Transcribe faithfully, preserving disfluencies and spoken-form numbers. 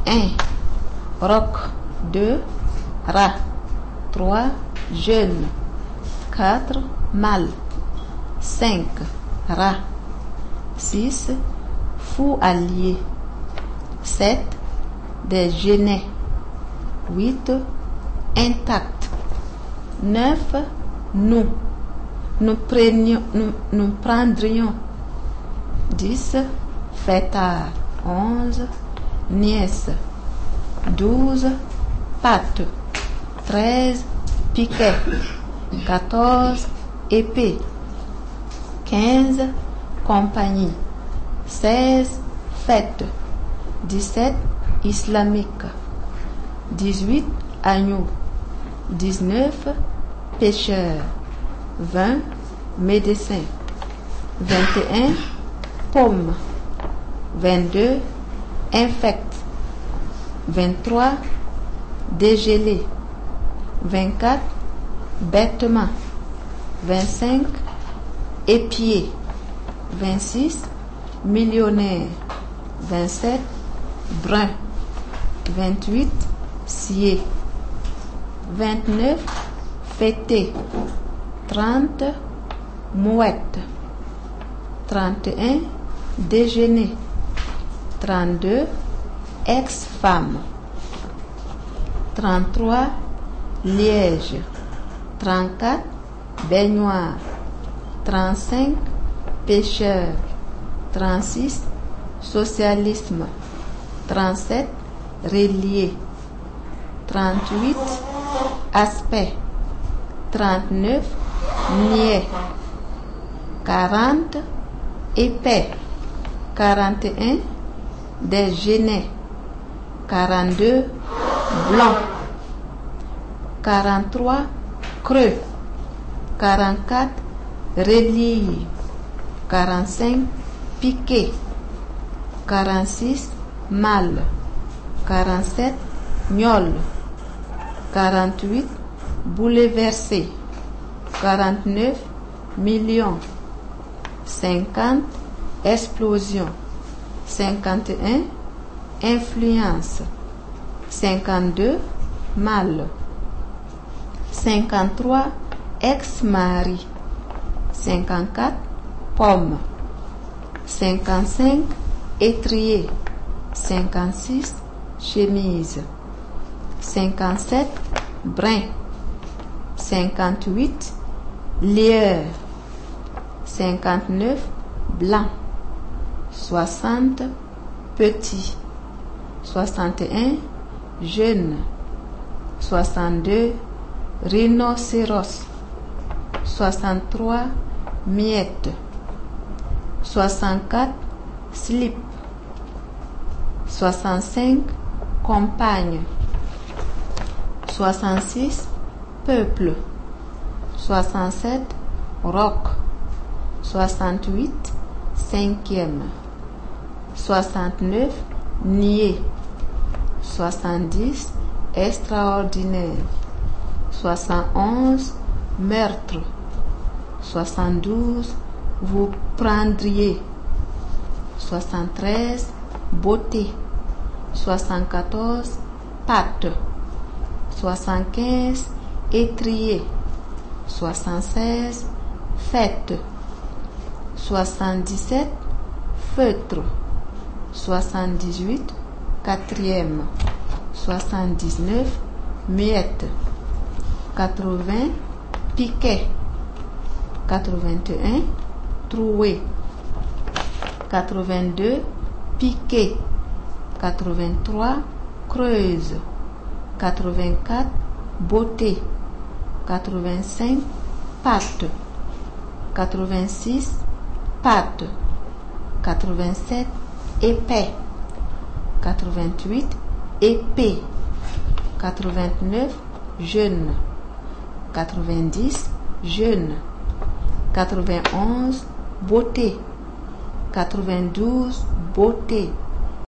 un. Roc. deux. Rat. trois. Jeune. quatre. Mâle. cinq. Rat. six. Fou allié. sept. Des genêts. huit. Intact. neuf. Nous. Nous prenions, nous, nous prendrions. dix. Fêtard. onze. Nièce. douze. Pâte. treize. Piquet. quatorze. Épée. quinze. Compagnie. seize. Fête. dix-sept. Islamique. dix-huit. Agneau. dix-neuf. Pêcheur. vingt. Médecin. vingt et un. Pomme. vingt-deux. Infect. vingt-trois. Dégelé. vingt-quatre. Bêtement. vingt-cinq. Épier. vingt-six. Millionnaire. vingt-sept. Brun. vingt-huit. Scié. vingt-neuf. Fêté. trente. Mouette. trente et un. Déjeuner. trente-deux. Ex-femme. trente-trois. Liège. trente-quatre. Baignoire. trente-cinq. Pêcheur. trente-six. Socialisme. trente-sept. Relié. trente-huit. Aspect. trente-neuf. Niais. quarante. Épais. quarante et un. Des genêts. quarante-deux. Blanc. quarante-trois. Creux. quarante-quatre. Relié. quarante-cinq. Piqué. quarante-six. Mâle. quarante-sept. Gnôle. quarante-huit. Bouleversé. quarante-neuf. Million. cinquante. Explosion. cinquante et un. Influence. cinquante-deux. Mâle. cinquante-trois. Ex-mari. cinquante-quatre. Pomme. cinquante-cinq. Étrier. cinquante-six. Chemise. cinquante-sept. Brin. cinquante-huit. Lieur. cinquante-neuf. Blanc. soixante. Petit. soixante et un. Jeune. soixante-deux. Rhinocéros. soixante-trois. Miette. soixante-quatre. Slip. soixante-cinq. Compagne. soixante-six. Peuple. soixante-sept. Roc. soixante-huit. Cinquième. soixante-neuf. Niais. soixante-dix. Extraordinaire. soixante-onze. Meurtre. soixante-douze. Vous prendriez. soixante-treize. Beauté. soixante-quatorze. Pâte. soixante-quinze. Étrier. soixante-seize. Fête. soixante-dix-sept. Feutre. soixante-dix-huit. Quatrième. soixante-dix-neuf. Miette. quatre-vingts. Piquet. quatre-vingt-un. Troué. quatre-vingt-deux. Piqué. quatre-vingt-trois. Creuse. quatre-vingt-quatre. Beauté. quatre-vingt-cinq. Pâte. quatre-vingt-six. Pâte. quatre-vingt-sept. Épais. quatre-vingt-huit. Épée. quatre-vingt-neuf. Jeune. quatre-vingt-dix. Jeune. quatre-vingt-onze. Beauté. quatre-vingt-douze. Beauté.